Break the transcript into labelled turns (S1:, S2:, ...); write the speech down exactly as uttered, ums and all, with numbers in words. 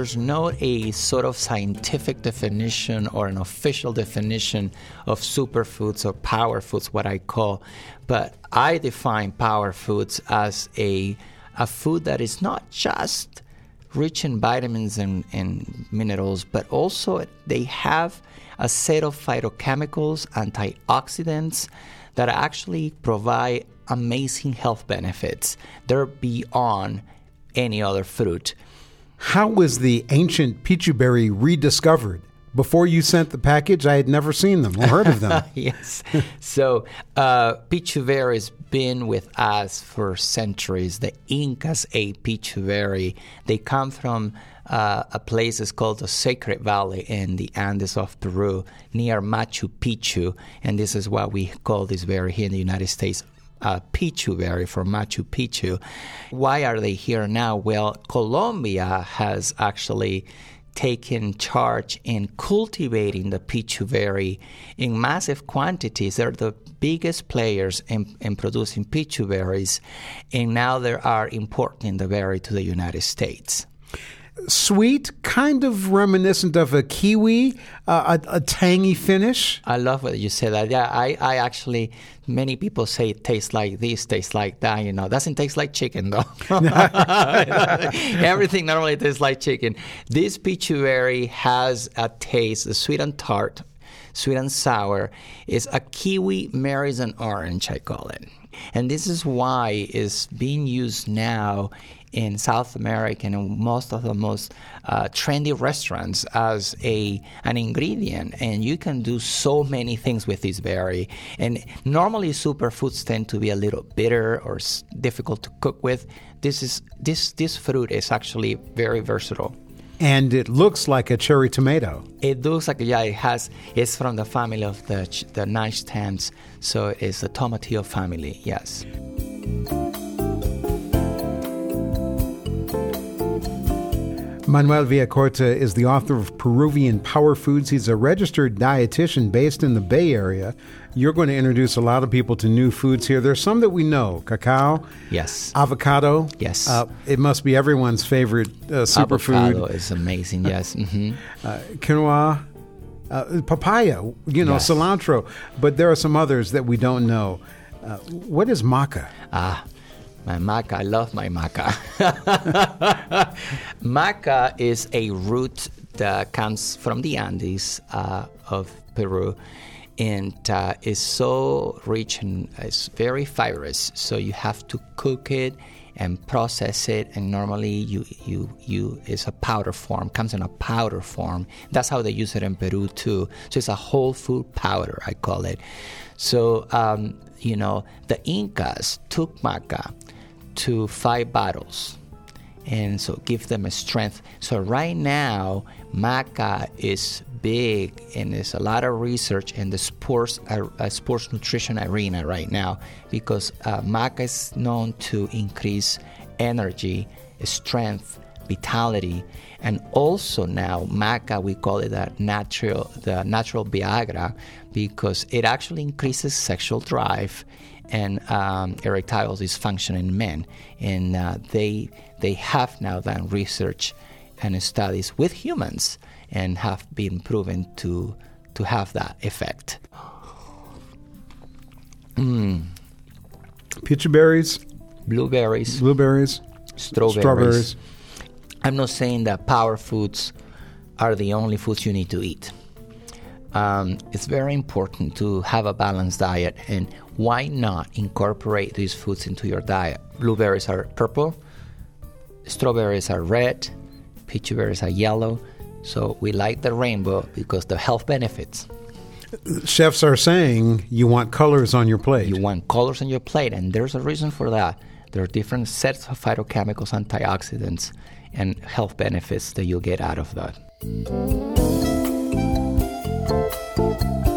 S1: there's not a sort of scientific definition or an official definition of superfoods or power foods, what I call. But I define power foods as a a food that is not just rich in vitamins and, and minerals, but also they have a set of phytochemicals, antioxidants that actually provide amazing health benefits. They're beyond any other fruit.
S2: How was the ancient pichu berry rediscovered? Before you sent the package, I had never seen them or heard of them.
S1: Yes. So uh, pichu berry has been with us for centuries. The Incas ate pichu berry. They come from uh, a place that's called the Sacred Valley in the Andes of Peru, near Machu Picchu. And this is what we call this berry here in the United States, Uh, pichu berry from Machu Picchu. Why are they here now? Well, Colombia has actually taken charge in cultivating the pichu berry in massive quantities. They're the biggest players in, in producing pichu berries, and now they are importing the berry to the United States.
S2: Sweet, kind of reminiscent of a kiwi, uh, a, a tangy finish.
S1: I love what you said. That. Yeah, I, I actually, many people say it tastes like this, tastes like that. You know, doesn't taste like chicken though. Everything normally tastes like chicken. This pichu berry has a taste, sweet and tart, sweet and sour. It's a kiwi marries an orange, I call it. And this is why it's being used now in South America and in most of the most uh, trendy restaurants as a an ingredient. And you can do so many things with this berry. And normally superfoods tend to be a little bitter or s- difficult to cook with. This is this this fruit is actually very versatile.
S2: And it looks like a cherry tomato.
S1: It looks like, yeah, it has, it's from the family of the the nice stems, so it's the tomatillo family, yes.
S2: Manuel Villacorta is the author of Peruvian Power Foods. He's a registered dietitian based in the Bay Area. You're going to introduce a lot of people to new foods here. There's some that we know. Cacao.
S1: Yes.
S2: Avocado.
S1: Yes.
S2: Uh, it must be everyone's favorite uh, superfood.
S1: Avocado is amazing, yes. Mm-hmm.
S2: Uh, quinoa. Uh, papaya. You know,
S1: Yes.
S2: cilantro. But there are some others that we don't know. Uh, what is maca?
S1: Ah. My maca, I love my maca. Maca is a root that comes from the Andes uh, of Peru, and uh, is so rich and it's very fibrous. So you have to cook it and process it, and normally you you you it's a powder form, comes in a powder form. That's how they use it in Peru too. So it's a whole food powder, I call it. So um, you know, the Incas took maca to fight battles, and so give them a strength. So right now, maca is big, and there's a lot of research in the sports uh, sports nutrition arena right now, because uh, maca is known to increase energy, strength, vitality, and also now maca, we call it a natural the natural Viagra, because it actually increases sexual drive and um, erectile dysfunction in men. And uh, they they have now done research and studies with humans and have been proven to to have that effect. Mm.
S2: Pichu berries.
S1: Blueberries.
S2: Blueberries.
S1: Strawberries.
S2: Strawberries.
S1: I'm not saying that power foods are the only foods you need to eat. Um, it's very important to have a balanced diet, and why not incorporate these foods into your diet? Blueberries are purple, strawberries are red, pichu berries are yellow. So we like the rainbow because the health benefits.
S2: Chefs are saying you want colors on your plate.
S1: You want colors on your plate, and there's a reason for that. There are different sets of phytochemicals, antioxidants, and health benefits that you'll get out of that.